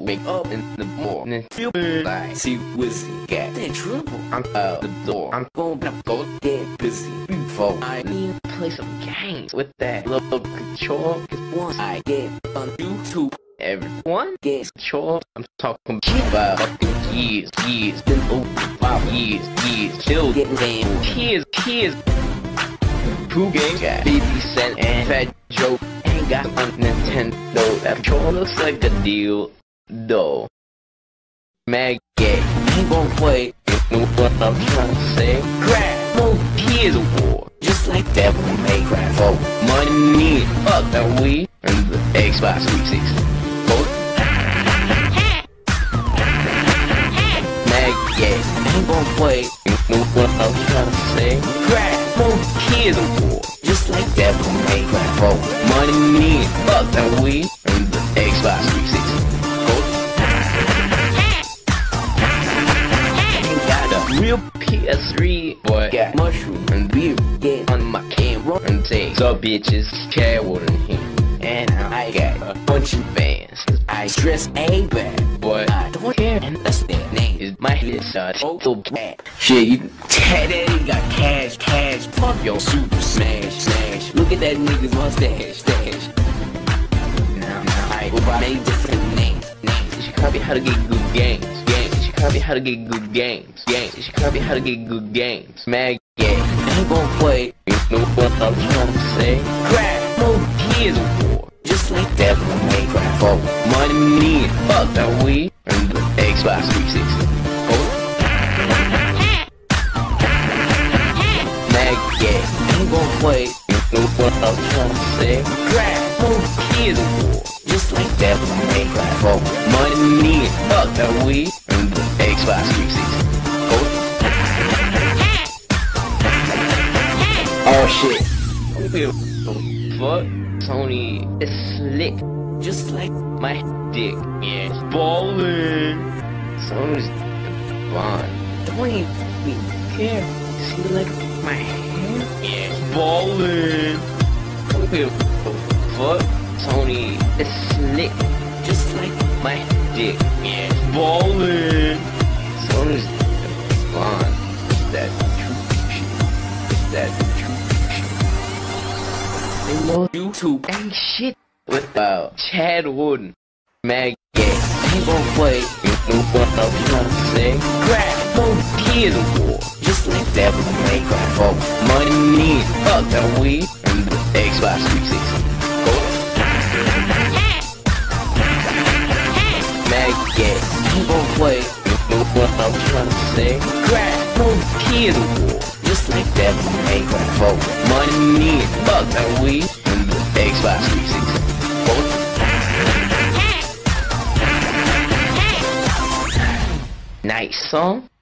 wake up in the morning, feel like see what's got that trouble. I'm out the door. I'm gonna go get busy before I need to play some games with that little control. Cause once I get on YouTube, everyone gets control. I'm talking about fucking years, been over 5 years, still getting games. Kids. Who games got 50 Cent and Fat Joe ain't got on Nintendo. That control looks like a deal, though. Mad gay, ain't gon' play. You know what I'm trying to say? Crap, no Gears of War, just like Devil May Cry 4. Money, fuck that Wii and the Xbox 360. Mad gay, ain't gon' play. You know what I'm trying to say? Crap. Gears of War, just like Devil May Cry 4. Money, fuck that Wii and the Xbox 360. Ain't got a real PS3, but got mushroom and beer. Get on my camera and say, "Sup bitches, Chadwood in here." And I got a bunch of fans. I stress a bad, but I don't care, and that's their name. Is my head shot so bad. Shit, you Teddy got cash. Fuck your Super Smash. Look at that nigga's mustache. Now I hope I made different names. You should copy how to get good games. You should copy how to get good games. You should copy how to get good games. Mad gay, ain't gon' play. You know what I'm trying to say? Crap, no Gears of War, just like Devil May Cry 4. Money, fuck that Wii and the Xbox 360. Mad gay, ain't gon' play. You know what I'm trying to say? Crap, no Gears of War, just like Devil May Cry 4. Money, fuck that Wii and the Xbox 360. Oh shit. Fuck, Sony is slick, just like my dick. Yeah, it's ballin'. Sony's blonde. Don't even care. See, like my hair? Yeah, it's ballin'. Fuck, Sony is slick, just like my dick. Yeah, it's ballin'. Sony's blonde. That true shit. That true. YouTube ain't shit without Chadwood. Mad gay, ain't gon' play. You know what I'm trying to say? Crap, no Gears of War, just like Devil May Cry 4. Money, fuck that Wii and the Xbox 360. Mad gay, ain't gon' play. You know what I'm trying to say? Crap, no Gears of War, just like Devil May Cry 4. Money, fuck that Wii and the Xbox 360. Nice song.